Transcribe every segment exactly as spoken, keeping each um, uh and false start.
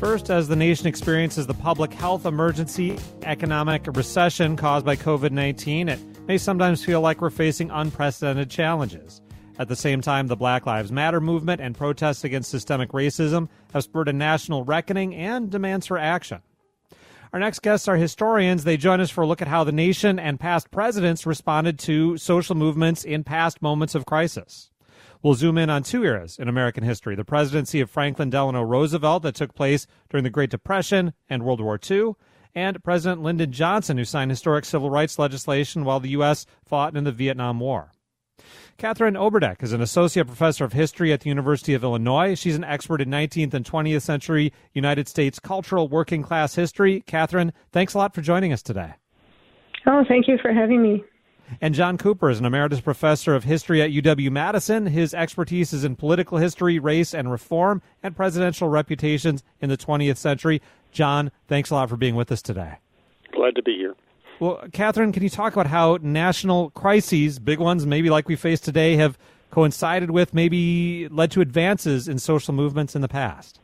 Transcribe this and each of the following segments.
First, as the nation experiences the public health emergency, economic recession caused by covid nineteen, it may sometimes feel like we're facing unprecedented challenges. At the same time, the Black Lives Matter movement and protests against systemic racism have spurred a national reckoning and demands for action. Our next guests are historians. They join us for a look at how the nation and past presidents responded to social movements in past moments of crisis. We'll zoom in on two eras in American history, the presidency of Franklin Delano Roosevelt that took place during the Great Depression and World War Two, and President Lyndon Johnson, who signed historic civil rights legislation while the U S fought in the Vietnam War. Catherine Oberdeck is an associate professor of history at the University of Illinois. She's an expert in nineteenth and twentieth century United States cultural working class history. Catherine, thanks a lot for joining us today. Oh, thank you for having me. And John Cooper is an emeritus professor of history at U W-Madison. His expertise is in political history, race and reform, and presidential reputations in the twentieth century. John, thanks a lot for being with us today. Glad to be here. Well, Catherine, can you talk about how national crises, big ones maybe like we face today, have coincided with, maybe led to advances in social movements in the past?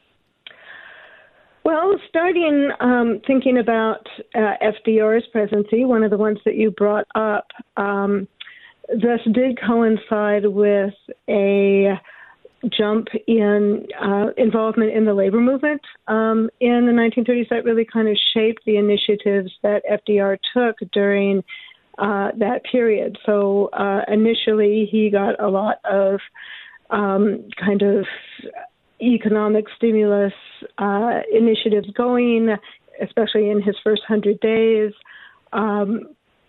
Well, starting um, thinking about uh, F D R's presidency, one of the ones that you brought up, um, this did coincide with a jump in uh, involvement in the labor movement um, in the nineteen thirties that really kind of shaped the initiatives that F D R took during uh, that period. So uh, initially, he got a lot of um, kind of economic stimulus uh, initiatives going, especially in his first hundred days. Um,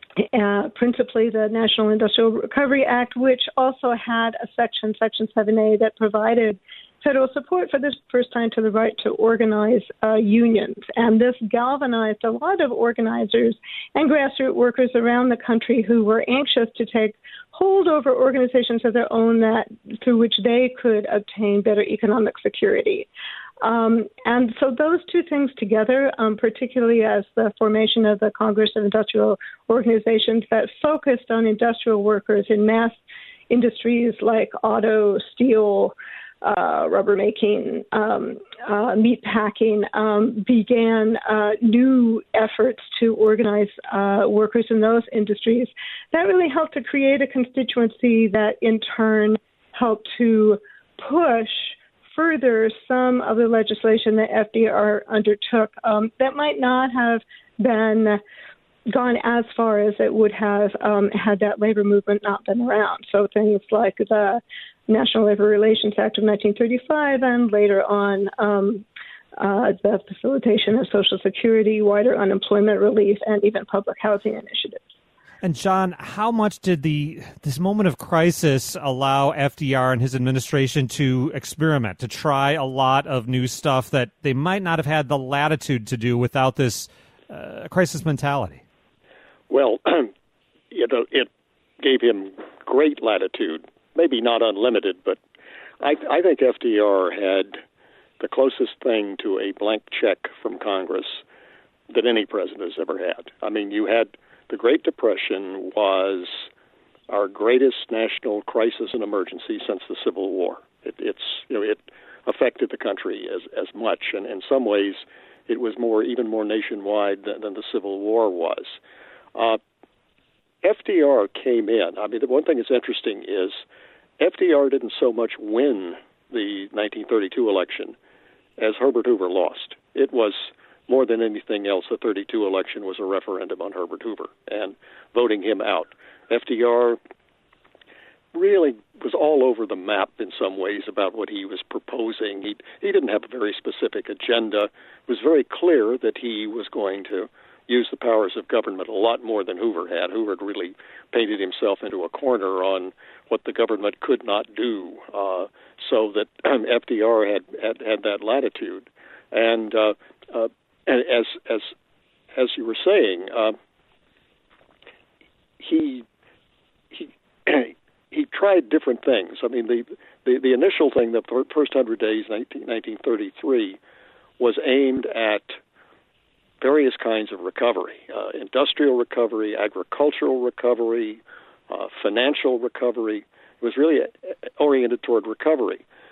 Uh, principally the National Industrial Recovery Act, which also had a section, Section seven A, that provided federal support for the first time to the right to organize uh, unions. And this galvanized a lot of organizers and grassroots workers around the country who were anxious to take hold over organizations of their own that through which they could obtain better economic security. Um, and so those two things together, um, particularly as the formation of the Congress of Industrial Organizations that focused on industrial workers in mass industries like auto, steel, uh, rubber making, um, uh, meat packing, um, began uh, new efforts to organize uh, workers in those industries. That really helped to create a constituency that in turn helped to push further some of the legislation that F D R undertook um, that might not have been gone as far as it would have um, had that labor movement not been around. So things like the National Labor Relations Act of nineteen thirty-five and later on um, uh, the facilitation of Social Security, wider unemployment relief, and even public housing initiatives. And John, how much did the this moment of crisis allow F D R and his administration to experiment, to try a lot of new stuff that they might not have had the latitude to do without this uh, crisis mentality? Well, it, uh, it gave him great latitude, maybe not unlimited, but I, I think F D R had the closest thing to a blank check from Congress that any president has ever had. I mean, you had the Great Depression was our greatest national crisis and emergency since the Civil War. It, it's you know it affected the country as as much, and in some ways, it was more even more nationwide than, than the Civil War was. Uh, F D R came in. I mean, the one thing that's interesting is F D R didn't so much win the nineteen thirty-two election as Herbert Hoover lost. It was more than anything else, the thirty-two election was a referendum on Herbert Hoover and voting him out. F D R really was all over the map in some ways about what he was proposing. He he didn't have a very specific agenda. It was very clear that he was going to use the powers of government a lot more than Hoover had. Hoover had really painted himself into a corner on what the government could not do, uh, so that um, F D R had, had, had that latitude. And uh, uh, And as as as you were saying, uh, he he he tried different things. I mean, the, the, the initial thing, the first hundred days, nineteen thirty-three, was aimed at various kinds of recovery: uh, industrial recovery, agricultural recovery, uh, financial recovery. It was really oriented toward recovery.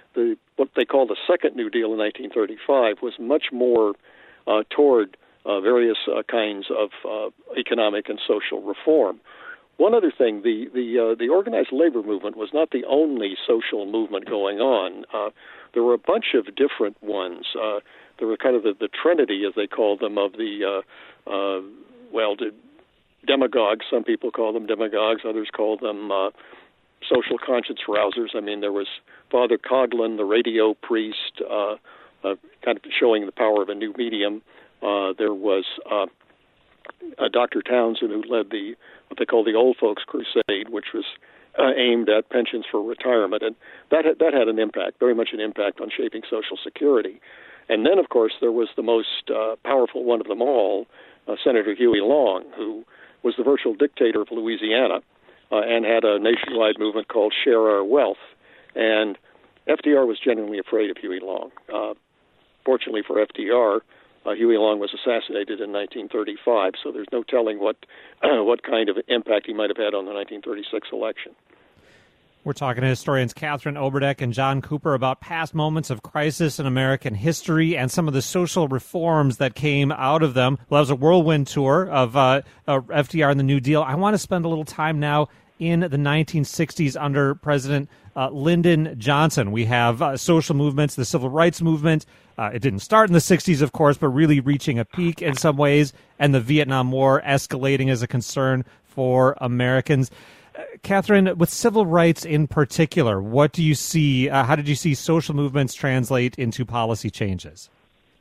the what they call the Second New Deal in nineteen thirty-five was much more uh, toward uh, various uh, kinds of uh, economic and social reform. One other thing, the the uh, the organized labor movement was not the only social movement going on. Uh, there were a bunch of different ones. Uh, there were kind of the, the trinity, as they called them, of the uh, uh, well, the demagogues. Some people call them demagogues. Others call them uh, social conscience rousers. I mean, there was Father Coughlin, the radio priest, uh, uh, kind of showing the power of a new medium. Uh, there was uh, uh, Doctor Townsend, who led the what they call the Old Folks Crusade, which was uh, aimed at pensions for retirement, and that had, that had an impact, very much an impact on shaping Social Security. And then, of course, there was the most uh, powerful one of them all, uh, Senator Huey Long, who was the virtual dictator of Louisiana uh, and had a nationwide movement called Share Our Wealth. And F D R was genuinely afraid of Huey Long. Uh, fortunately for F D R, uh, Huey Long was assassinated in nineteen thirty-five, so there's no telling what uh, what kind of impact he might have had on the nineteen thirty-six election. We're talking to historians Catherine Oberdeck and John Cooper about past moments of crisis in American history and some of the social reforms that came out of them. Well, that was a whirlwind tour of uh, uh, F D R and the New Deal. I want to spend a little time now in the nineteen sixties under President uh, Lyndon Johnson. We have uh, social movements, the civil rights movement. Uh, it didn't start in the sixties, of course, but really reaching a peak in some ways, and the Vietnam War escalating as a concern for Americans. Uh, Catherine, with civil rights in particular, what do you see? Uh, how did you see social movements translate into policy changes?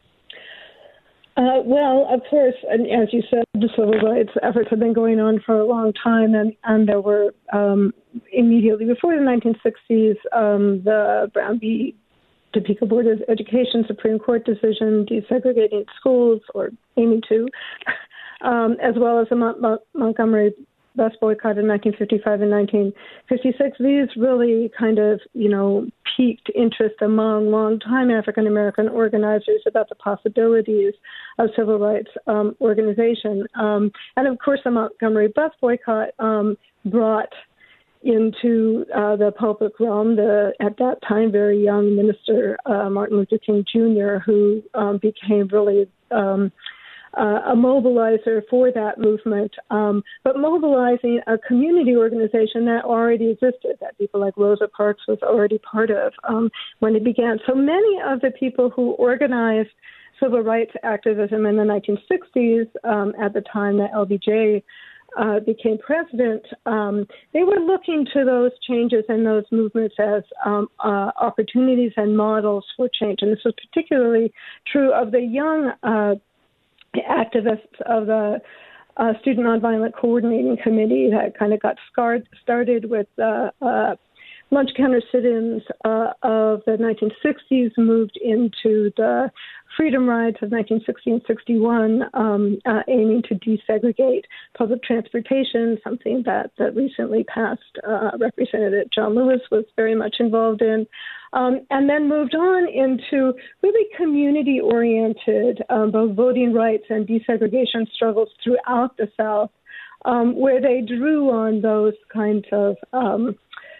Uh, well, of course, and as you said, the civil rights efforts have been going on for a long time, and, and there were um, immediately before the nineteen sixties, um, the Brown v. Topeka Board of Education Supreme Court decision desegregating schools, or aiming to, um, as well as the Mont- Mont- Montgomery bus boycott in nineteen fifty-five and nineteen fifty-six. These really kind of, you know, piqued interest among longtime African-American organizers about the possibilities of civil rights um, organization. Um, and, of course, the Montgomery bus boycott um, brought into uh, the public realm the, at that time, very young minister, uh, Martin Luther King Junior, who um, became really um, uh, a mobilizer for that movement, um, but mobilizing a community organization that already existed, that people like Rosa Parks was already part of um, when it began. So many of the people who organized civil rights activism in the nineteen sixties, um, at the time that L B J Uh, became president, um, they were looking to those changes and those movements as um, uh, opportunities and models for change. And this was particularly true of the young uh, activists of the uh, Student Nonviolent Coordinating Committee that kind of got scarred, started with uh, uh, lunch counter sit-ins uh, of the nineteen sixties, moved into the freedom rides of nineteen sixty and sixty-one, um, uh, aiming to desegregate public transportation, something that, that recently passed uh, Representative John Lewis was very much involved in, um, and then moved on into really community-oriented, um, both voting rights and desegregation struggles throughout the South, um, where they drew on those kinds of um,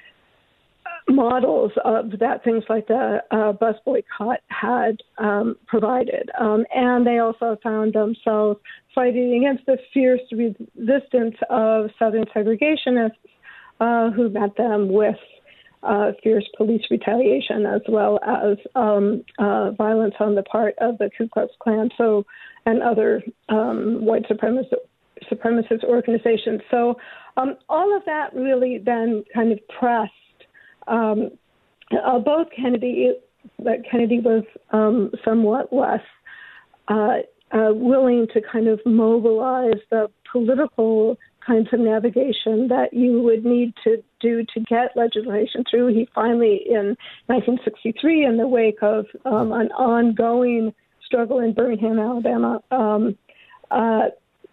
models of that things like the uh, bus boycott had um, provided. Um, and they also found themselves fighting against the fierce resistance of Southern segregationists uh, who met them with uh, fierce police retaliation as well as um, uh, violence on the part of the Ku Klux Klan so, and other um, white supremacist, supremacist organizations. So um, all of that really then kind of pressed Um, uh, both Kennedy, but Kennedy was um, somewhat less uh, uh, willing to kind of mobilize the political kinds of navigation that you would need to do to get legislation through. He finally, in nineteen sixty-three, in the wake of um, an ongoing struggle in Birmingham, Alabama, um, uh,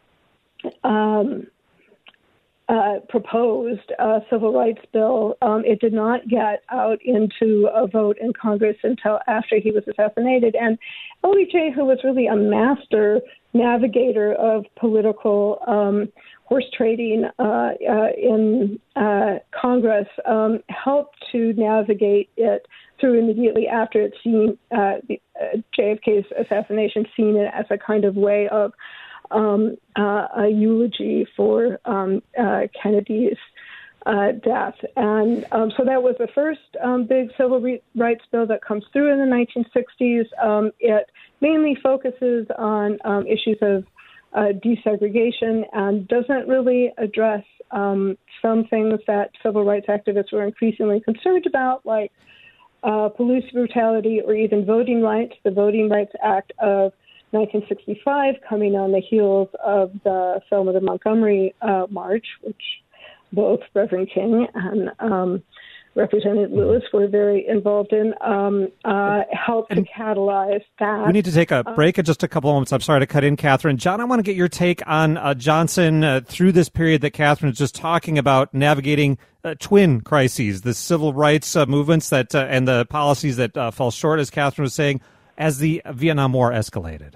um, Uh, proposed a civil rights bill. Um, it did not get out into a vote in Congress until after he was assassinated. And L B J, who was really a master navigator of political um, horse trading uh, uh, in uh, Congress, um, helped to navigate it through immediately after it seen uh, the, uh, J F K's assassination, seen it as a kind of way of um, uh, a eulogy for um, uh, Kennedy's uh, death. And um, so that was the first um, big civil re- rights bill that comes through in the nineteen sixties. Um, it mainly focuses on um, issues of uh, desegregation and doesn't really address um, some things that civil rights activists were increasingly concerned about, like uh, police brutality or even voting rights. The Voting Rights Act of nineteen sixty-five, coming on the heels of the Selma to Montgomery uh, March, which both Reverend King and um, Representative Lewis were very involved in, um, uh, helped to catalyze that. We need to take a break in just a couple of moments. I'm sorry to cut in, Catherine. John, I want to get your take on uh, Johnson uh, through this period that Catherine is just talking about, navigating uh, twin crises, the civil rights uh, movements that uh, and the policies that uh, fell short, as Catherine was saying, as the Vietnam War escalated.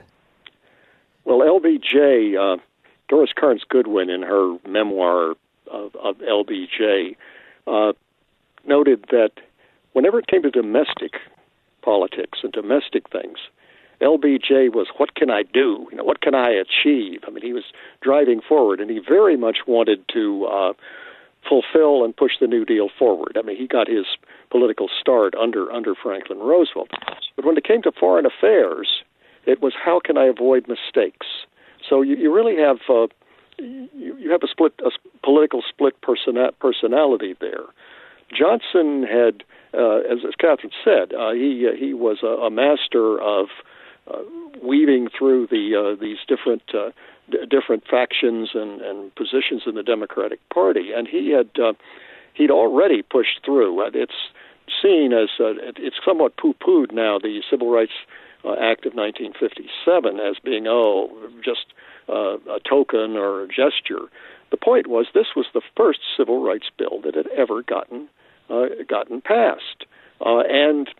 Well, L B J, uh, Doris Kearns Goodwin, in her memoir of, of L B J, uh, noted that whenever it came to domestic politics and domestic things, L B J was, what can I do? You know, what can I achieve? I mean, he was driving forward, and he very much wanted to uh, fulfill and push the New Deal forward. I mean, he got his political start under under Franklin Roosevelt. But when it came to foreign affairs, it was, how can I avoid mistakes? So you, you really have uh, you, you have a split, a political split persona- personality there. Johnson had, uh, as, as Catherine said, uh, he uh, he was a, a master of uh, weaving through the uh, these different uh, d- different factions and, and positions in the Democratic Party, and he had uh, he'd already pushed through. Uh, it's seen as uh, it's somewhat poo-pooed now, the Civil Rights uh, Act of nineteen fifty-seven, as being oh just uh, a token or a gesture. The point was, this was the first civil rights bill that had ever gotten uh, gotten passed, uh, and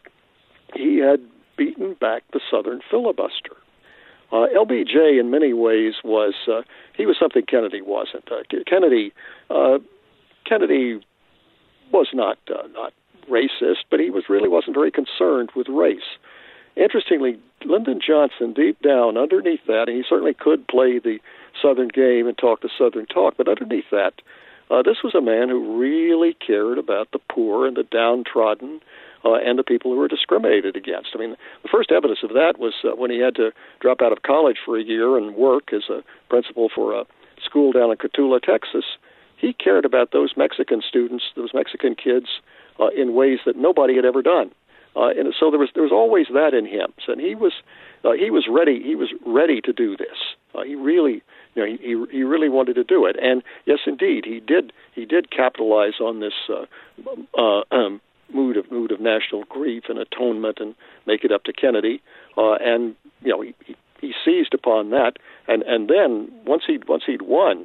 he had beaten back the Southern filibuster. Uh, L B J, in many ways, was uh, he was something Kennedy wasn't. Uh, Kennedy uh, Kennedy was not uh, not racist, but he was really wasn't very concerned with race. Interestingly, Lyndon Johnson, deep down underneath that, and he certainly could play the Southern game and talk the Southern talk, but underneath that, uh, this was a man who really cared about the poor and the downtrodden uh, and the people who were discriminated against. I mean, the first evidence of that was uh, when he had to drop out of college for a year and work as a principal for a school down in Cotulla, Texas. He cared about those Mexican students, those Mexican kids, uh, in ways that nobody had ever done. Uh, and so there was there was always that in him, and he was uh, he was ready he was ready to do this. Uh, he really you know he, he he really wanted to do it, and yes, indeed, he did he did capitalize on this uh, uh, um, mood of mood of national grief and atonement, and make it up to Kennedy. Uh, and you know he, he he seized upon that, and and then once he once he'd won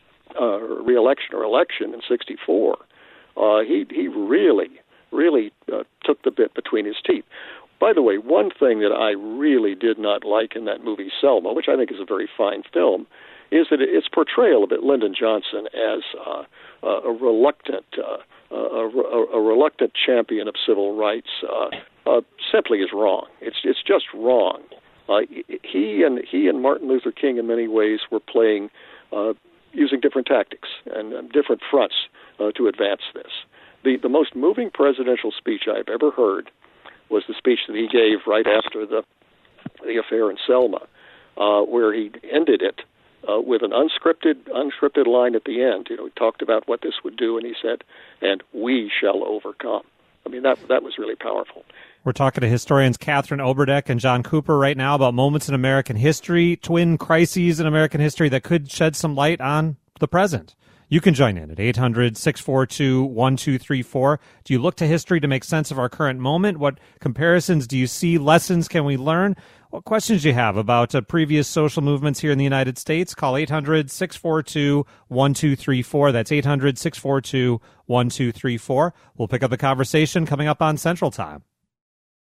uh, re-election or election in sixty-four, uh, he he really. really uh, took the bit between his teeth. By the way, one thing that I really did not like in that movie, Selma, which I think is a very fine film, is that its portrayal of it, Lyndon Johnson as uh, a reluctant, uh, a, a, a reluctant champion of civil rights, uh, uh, simply is wrong. It's it's just wrong. Uh, he and he and Martin Luther King, in many ways, were playing uh, using different tactics and, and different fronts uh, to advance this. The the most moving presidential speech I've ever heard was the speech that he gave right after the the affair in Selma, uh, where he ended it uh, with an unscripted unscripted line at the end. You know, he talked about what this would do, and he said, "And we shall overcome." I mean, that that was really powerful. We're talking to historians Catherine Oberdeck and John Cooper right now about moments in American history, twin crises in American history that could shed some light on the present. You can join in at eight hundred, six four two, one two three four. Do you look to history to make sense of our current moment? What comparisons do you see? Lessons can we learn? What questions do you have about uh, previous social movements here in the United States? Call eight hundred, six four two, one two three four. That's eight hundred, six four two, one two three four. We'll pick up the conversation coming up on Central Time.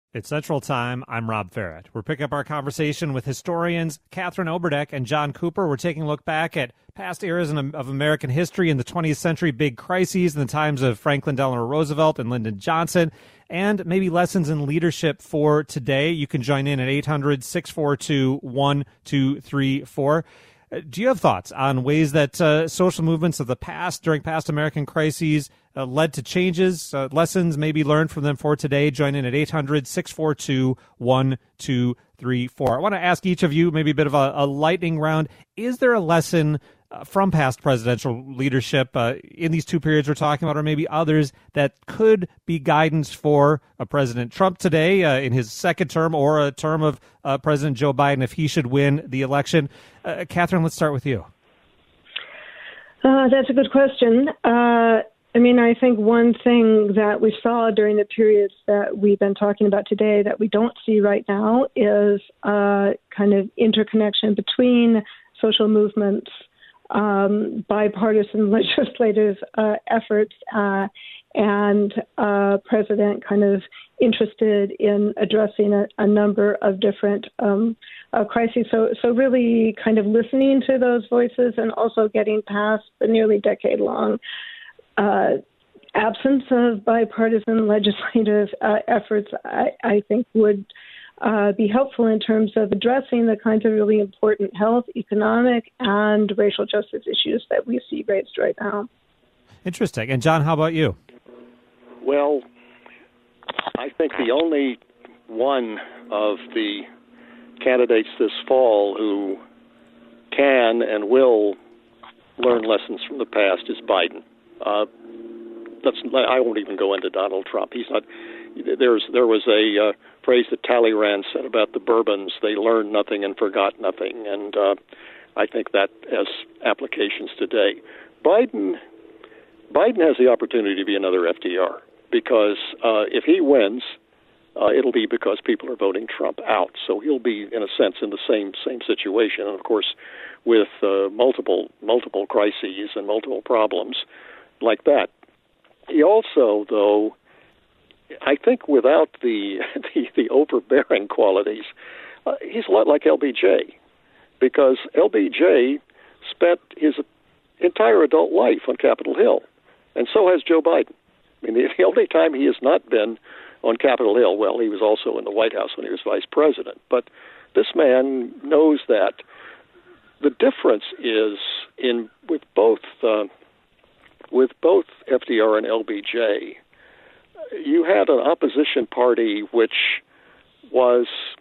It's Central Time. I'm Rob Farrett. We're picking up our conversation with historians Catherine Oberdeck and John Cooper. We're taking a look back at past eras of American history in the twentieth century, big crises in the times of Franklin Delano Roosevelt and Lyndon Johnson, and maybe lessons in leadership for today. You can join in at eight hundred, six four two, one two three four. Do you have thoughts on ways that uh, social movements of the past, during past American crises, uh, led to changes, uh, lessons maybe learned from them for today? Join in at eight hundred, six four two, one two three four. I want to ask each of you maybe a bit of a, a lightning round. Is there a lesson uh, from past presidential leadership uh, in these two periods we're talking about, or maybe others, that could be guidance for uh, President Trump today uh, in his second term, or a term of uh, President Joe Biden if he should win the election? Uh, Catherine, let's start with you. Uh, that's a good question. Uh, I mean, I think one thing that we saw during the periods that we've been talking about today that we don't see right now is uh, kind of interconnection between social movements, um, bipartisan legislative uh, efforts, uh, and uh, President kind of interested in addressing a, a number of different um, uh, crises. So, so really kind of listening to those voices and also getting past the nearly decade-long uh, absence of bipartisan legislative uh, efforts, I, I think would uh, be helpful in terms of addressing the kinds of really important health, economic, and racial justice issues that we see raised right now. Interesting. And John, how about you? Well, I think the only one of the candidates this fall who can and will learn lessons from the past is Biden. Uh, let's, I won't even go into Donald Trump. He's not. There's there was a uh, phrase that Talleyrand said about the Bourbons: "They learned nothing and forgot nothing," and uh, I think that has applications today. Biden, Biden has the opportunity to be another F D R. Because uh, if he wins, uh, it'll be because people are voting Trump out. So he'll be, in a sense, in the same same situation. And of course, with uh, multiple multiple crises and multiple problems like that. He also, though, I think, without the the, the overbearing qualities, uh, he's a lot like L B J, because L B J spent his entire adult life on Capitol Hill, and so has Joe Biden. I mean, the only time he has not been on Capitol Hill, well, he was also in the White House when he was vice president. But this man knows that. The difference is in with both uh, with both F D R and L B J, you had an opposition party which was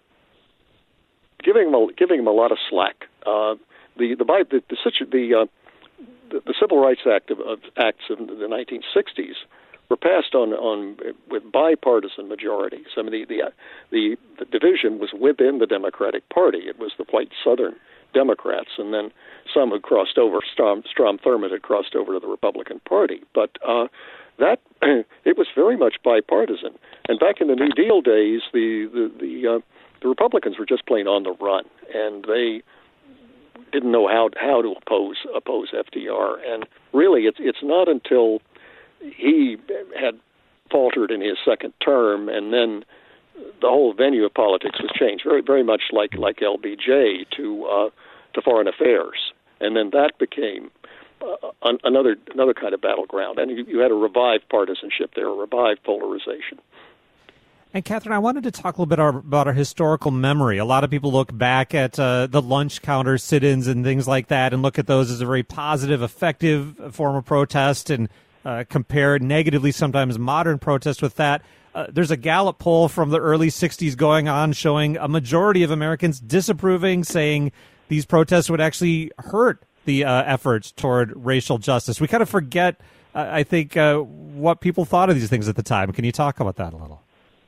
giving him a, giving him a lot of slack. Uh, the the the the, the, uh, the the Civil Rights Act of, of acts of the nineteen sixties. Were passed on, on with bipartisan majorities. I mean, the, the the the division was within the Democratic Party. It was the white Southern Democrats, and then some had crossed over. Strom, Strom Thurmond had crossed over to the Republican Party. But uh, that it was very much bipartisan. And back in the New Deal days, the the the, uh, the Republicans were just plain on the run, and they didn't know how how to oppose oppose F D R. And really, it's it's not until he had faltered in his second term, and then the whole venue of politics was changed, very, very much like like L B J to uh, to foreign affairs, and then that became uh, an, another another kind of battleground, and you, you had a revived partisanship there, a revived polarization. And Catherine, I wanted to talk a little bit our, about our historical memory. A lot of people look back at uh, the lunch counter sit-ins and things like that, and look at those as a very positive, effective form of protest, and Uh, compare negatively sometimes modern protest with that. Uh, there's a Gallup poll from the early sixties going on showing a majority of Americans disapproving, saying these protests would actually hurt the uh, efforts toward racial justice. We kind of forget, uh, I think, uh, what people thought of these things at the time. Can you talk about that a little?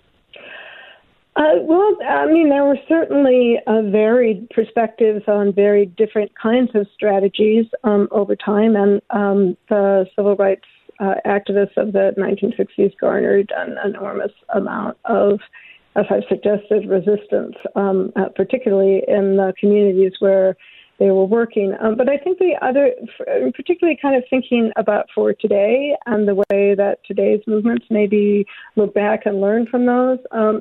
Uh, well, I mean, there were certainly uh, varied perspectives on very different kinds of strategies um, over time, and um, the civil rights uh, activists of the nineteen sixties garnered an enormous amount of, as I've suggested, resistance, um, uh, particularly in the communities where they were working. Um, but I think the other, particularly kind of thinking about for today and the way that today's movements maybe look back and learn from those, um,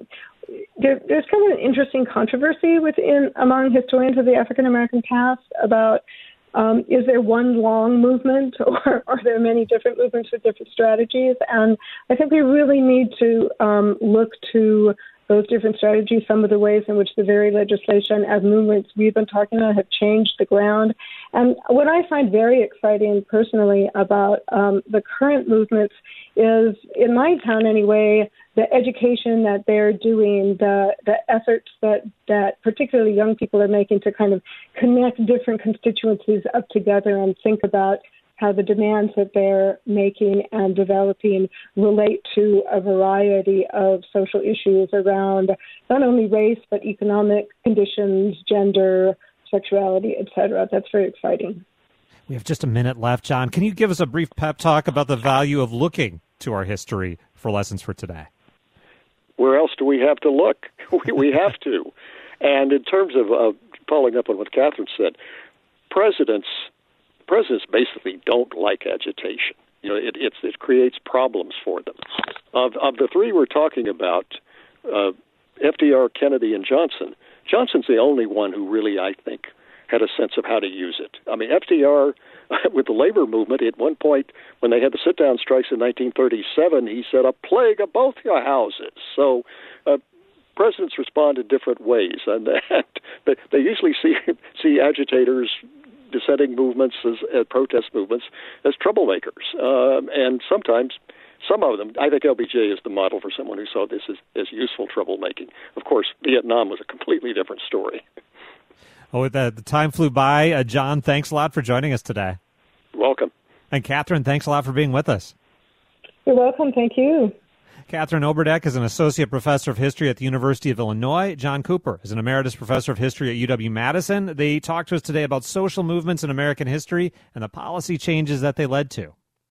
there, there's kind of an interesting controversy within among historians of the African American past about um, is there one long movement, or are there many different movements with different strategies? And I think we really need to um, look to those different strategies, some of the ways in which the very legislation as movements we've been talking about have changed the ground. And what I find very exciting personally about um, the current movements is, in my town anyway, the education that they're doing, the the efforts that, that particularly young people are making to kind of connect different constituencies up together and think about how the demands that they're making and developing relate to a variety of social issues around not only race, but economic conditions, gender, sexuality, et cetera. That's very exciting. We have just a minute left, John. Can you give us a brief pep talk about the value of looking to our history for lessons for today? Where else do we have to look? we, we have to. And in terms of uh, following up on what Catherine said, presidents Presidents basically don't like agitation. You know, it it's, it creates problems for them. Of of the three we're talking about, uh, F D R, Kennedy, and Johnson, Johnson's the only one who really, I think, had a sense of how to use it. I mean, F D R, with the labor movement, at one point, when they had the sit-down strikes in nineteen thirty-seven, he said, "A plague of both your houses." So uh, presidents respond in different ways, and they, they usually see see agitators, dissenting movements, as, as protest movements, as troublemakers. Um, and sometimes, some of them, I think L B J is the model for someone who saw this as, as useful troublemaking. Of course, Vietnam was a completely different story. Oh, the, the time flew by. Uh, John, thanks a lot for joining us today. Welcome. And Catherine, thanks a lot for being with us. You're welcome. Thank you. Catherine Oberdeck is an associate professor of history at the University of Illinois. John Cooper is an emeritus professor of history at U W-Madison. They talked to us today about social movements in American history and the policy changes that they led to.